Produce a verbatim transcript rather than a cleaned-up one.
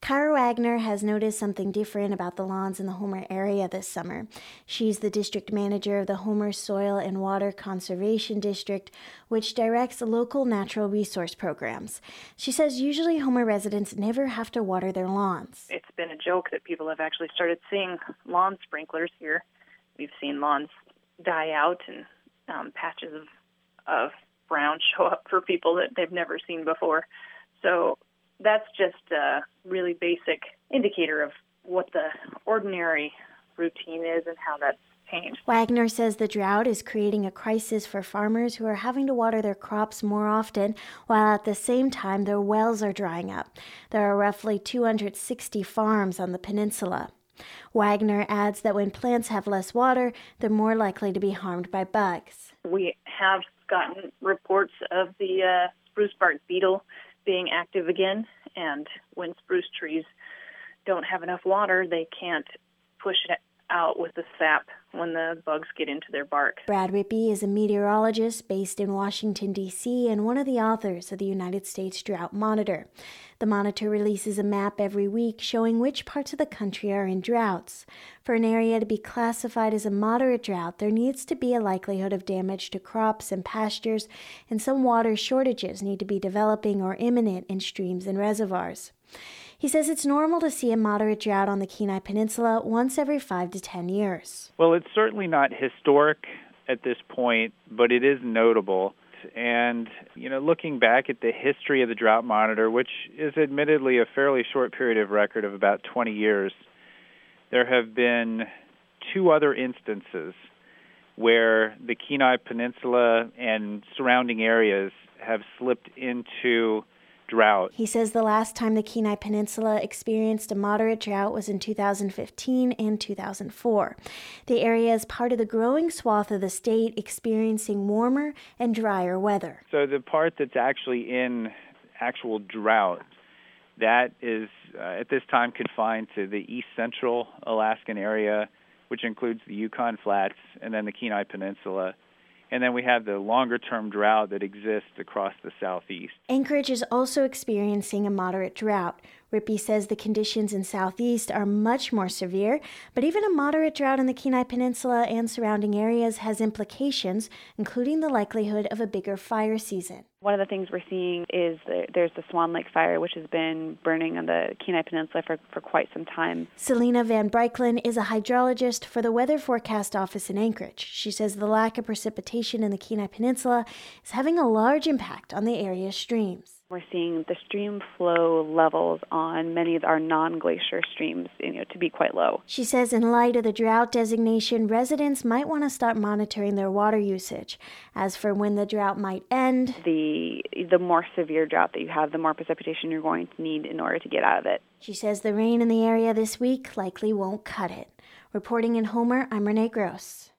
Kyra Wagner has noticed something different about the lawns in the Homer area this summer. She's the district manager of the Homer Soil and Water Conservation District, which directs local natural resource programs. She says usually Homer residents never have to water their lawns. It's been a joke that people have actually started seeing lawn sprinklers here. We've seen lawns die out and um, patches of, of brown show up for people that they've never seen before. So that's just a really basic indicator of what the ordinary routine is and how that's changed. Wagner says the drought is creating a crisis for farmers who are having to water their crops more often, while at the same time their wells are drying up. There are roughly two hundred sixty farms on the peninsula. Wagner adds that when plants have less water, they're more likely to be harmed by bugs. We have gotten reports of the uh, spruce bark beetle being active again, and when spruce trees don't have enough water, they can't push it out with the sap when the bugs get into their bark. Brad Rippey is a meteorologist based in Washington, D C, and one of the authors of the United States Drought Monitor. The monitor releases a map every week showing which parts of the country are in droughts. For an area to be classified as a moderate drought, there needs to be a likelihood of damage to crops and pastures, and some water shortages need to be developing or imminent in streams and reservoirs. He says it's normal to see a moderate drought on the Kenai Peninsula once every five to ten years. Well, it's certainly not historic at this point, but it is notable. And, you know, looking back at the history of the Drought Monitor, which is admittedly a fairly short period of record of about twenty years, there have been two other instances where the Kenai Peninsula and surrounding areas have slipped into drought. He says the last time the Kenai Peninsula experienced a moderate drought was in two thousand fifteen and two thousand four. The area is part of the growing swath of the state experiencing warmer and drier weather. So the part that's actually in actual drought, that is uh, at this time confined to the east central Alaskan area, which includes the Yukon Flats and then the Kenai Peninsula. And then we have the longer-term drought that exists across the southeast. Anchorage is also experiencing a moderate drought. Rippey says the conditions in southeast are much more severe, but even a moderate drought in the Kenai Peninsula and surrounding areas has implications, including the likelihood of a bigger fire season. One of the things we're seeing is that there's the Swan Lake fire, which has been burning on the Kenai Peninsula for, for quite some time. Selena Van Breiklin is a hydrologist for the Weather Forecast Office in Anchorage. She says the lack of precipitation in the Kenai Peninsula is having a large impact on the area's streams. We're seeing the stream flow levels on many of our non-glacier streams, you know, to be quite low. She says in light of the drought designation, residents might want to start monitoring their water usage. As for when the drought might end, the the more severe drought that you have, the more precipitation you're going to need in order to get out of it. She says the rain in the area this week likely won't cut it. Reporting in Homer, I'm Renee Gross.